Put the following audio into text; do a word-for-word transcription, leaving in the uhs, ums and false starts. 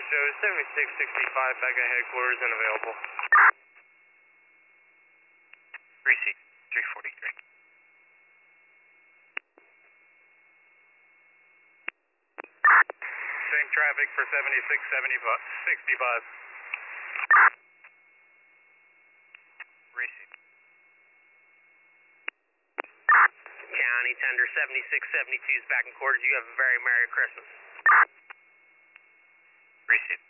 shows seventy-six sixty-five back at headquarters and available. Receipt three forty-three. Same traffic for seventy-six sixty-five. Receipt. County Tender seventy-six seventy-two is back in quarters. You have a very Merry Christmas. Receipt.